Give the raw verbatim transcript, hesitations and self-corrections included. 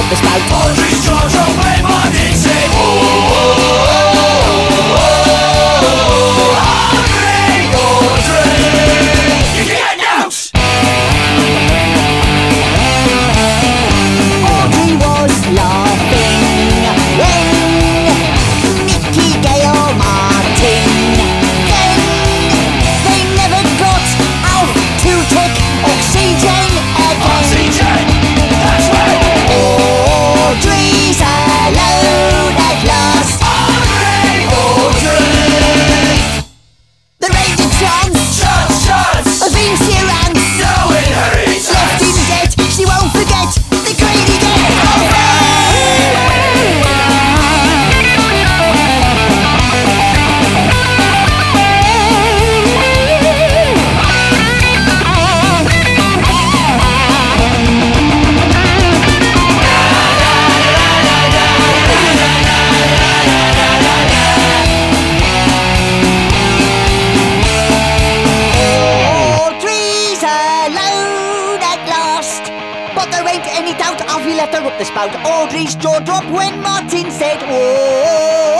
up the spout. Audrey's jaw dropped when Martin said, "Ooh, Audrey, Audrey, you're getting out!" Audrey was laughing when Nicky Gale Martin. Then they never got out to take oxygen again. Oxygen, that's right. Audrey's alone at last. Audrey, Audrey. The ranger chance Chance, chance. of insurance No inheritance. left in debt. She won't forget the greedy debt. Audrey's alone at last. But there ain't any doubt Alfie left her up the spout. Audrey's jaw dropped when Martin said, "Oh."